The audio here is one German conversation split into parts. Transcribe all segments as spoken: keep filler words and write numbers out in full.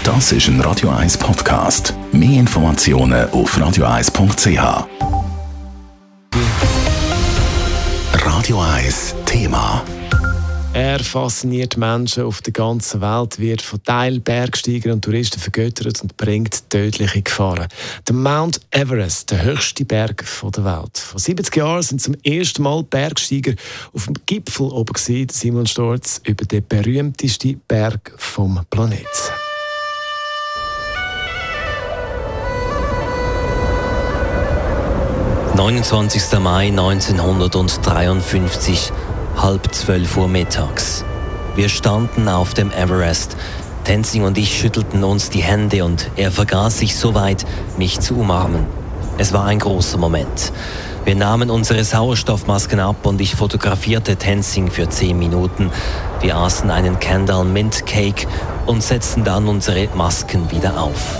Das ist ein Radio eins Podcast. Mehr Informationen auf radio eins punkt c h. Radio eins Thema. Er fasziniert Menschen auf der ganzen Welt, wird von Teilen Bergsteigern und Touristen vergöttert und bringt tödliche Gefahren. Der Mount Everest, der höchste Berg der Welt. Vor siebzig Jahren sind zum ersten Mal Bergsteiger auf dem Gipfel oben gewesen. Simon Storz über den berühmtesten Berg vom Planeten. neunundzwanzigster Mai neunzehnhundertdreiundfünfzig, halb zwölf Uhr mittags. Wir standen auf dem Everest. Tenzing und ich schüttelten uns die Hände und er vergaß sich so weit, mich zu umarmen. Es war ein großer Moment. Wir nahmen unsere Sauerstoffmasken ab und ich fotografierte Tenzing für zehn Minuten. Wir aßen einen Kendall Mint Cake und setzten dann unsere Masken wieder auf.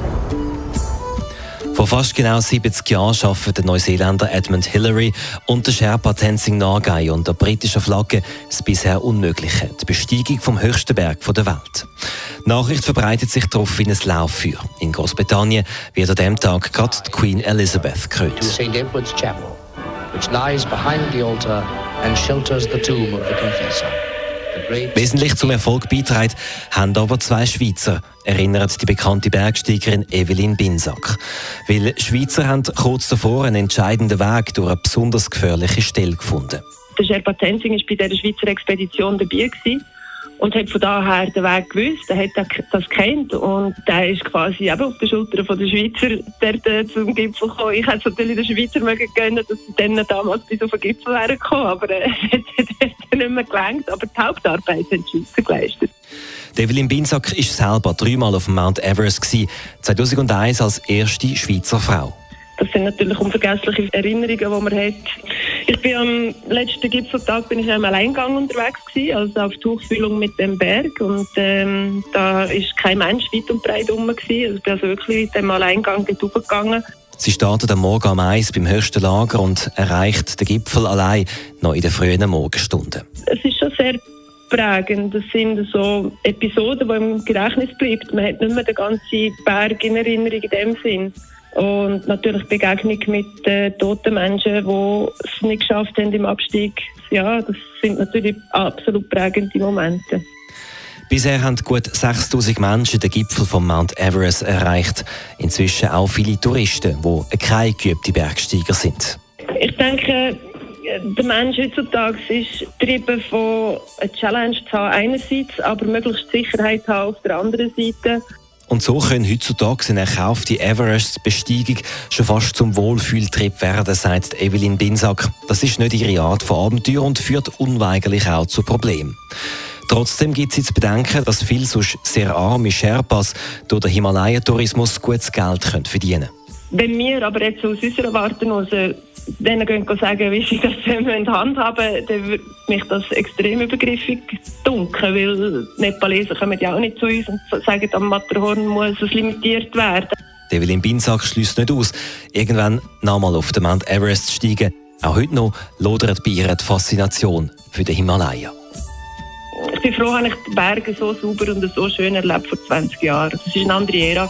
Vor fast genau siebzig Jahren arbeiten der Neuseeländer Edmund Hillary und der Sherpa Tenzing Norgay unter britischer Flagge das bisher Unmögliche, die Besteigung vom höchsten Berg der Welt. Die Nachricht verbreitet sich darauf wie ein Lauffeuer. In Großbritannien wird an diesem Tag gerade die Queen Elizabeth gekrönt. To Saint Edward's Chapel, which lies behind the altar and shelters the tomb of the confessor. Wesentlich zum Erfolg beitragen haben aber zwei Schweizer, erinnert die bekannte Bergsteigerin Evelyn Binsack. Weil Schweizer haben kurz davor einen entscheidenden Weg durch eine besonders gefährliche Stelle gefunden. Der Sherpa Tenzing war bei dieser Schweizer Expedition dabei gewesen und hat von daher den Weg gewusst. Er hat das gekannt und der ist quasi eben auf den Schultern der Schweizer dort, äh, zum Gipfel gekommen. Ich hätte es natürlich den Schweizer mögen gönnen, dass sie dann damals bis auf den Gipfel wären gekommen, aber äh, es hat nicht mehr gelangt. Aber die Hauptarbeit haben die Schweizer geleistet. Evelyn Binsack war selber dreimal auf dem Mount Everest gewesen, zweitausendeins als erste Schweizer Frau. Das sind natürlich unvergessliche Erinnerungen, die man hat. Ich bin am letzten Gipfeltag bin ich am Alleingang unterwegs gewesen, also auf Tuchfühlung mit dem Berg und ähm, da ist kein Mensch weit und breit rum gewesen. Also ich bin also wirklich mit dem Alleingang dort hochgegangen. Sie startet am Morgen um eins beim höchsten Lager und erreicht den Gipfel allein noch in den frühen Morgenstunden. Es ist schon sehr prägend. Das sind so Episoden, die im Gedächtnis bleiben. Man hat nicht mehr den ganzen Berg in Erinnerung in dem Sinn. Und natürlich Begegnung mit äh, toten Menschen, die es nicht geschafft haben im Abstieg. Ja, das sind natürlich absolut prägende Momente. Bisher haben gut sechstausend Menschen den Gipfel vom Mount Everest erreicht. Inzwischen auch viele Touristen, die keine geübten Bergsteiger sind. Ich denke, der Mensch heutzutage ist getrieben von einer Challenge zu haben einerseits, aber möglichst Sicherheit haben auf der anderen Seite. Und so können heutzutage eine erkaufte Everest-Besteigung schon fast zum Wohlfühltrip werden, sagt Evelyn Binsack. Das ist nicht ihre Art von Abenteuer und führt unweigerlich auch zu Problemen. Trotzdem gibt es zu bedenken, dass viele sonst sehr arme Sherpas durch den Himalaya-Tourismus gutes Geld verdienen können. Wenn wir aber jetzt aus unserer Warte heraus denen gehen sagen, wie sie das handhaben, dann würde mich das extrem übergriffig dunkeln, weil Nepalesen kommen ja auch nicht zu uns und sagen, am Matterhorn muss es limitiert werden. Evelyn Binsack schliesst nicht aus, irgendwann nochmal auf den Mount Everest zu steigen. Auch heute noch lodert bei ihr die Faszination für den Himalaya. Ich bin froh, dass ich die Berge so sauber und so schön erlebt vor zwanzig Jahren. Das war eine andere Ära.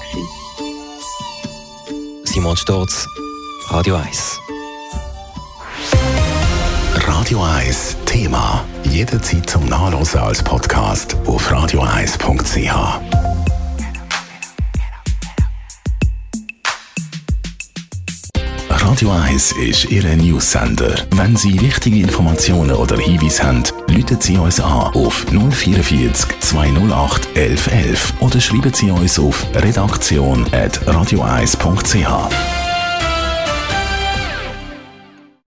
Simon Storz, Radio eins. Radio eins Thema. Jederzeit zum Nachlesen als Podcast auf radio eins punkt c h. Radio eins ist Ihr News-Sender. Wenn Sie wichtige Informationen oder Hinweise haben, rufen Sie uns an auf null vierundvierzig zweihundertacht elf elf oder schreiben Sie uns auf redaktion at radio eins punkt c h.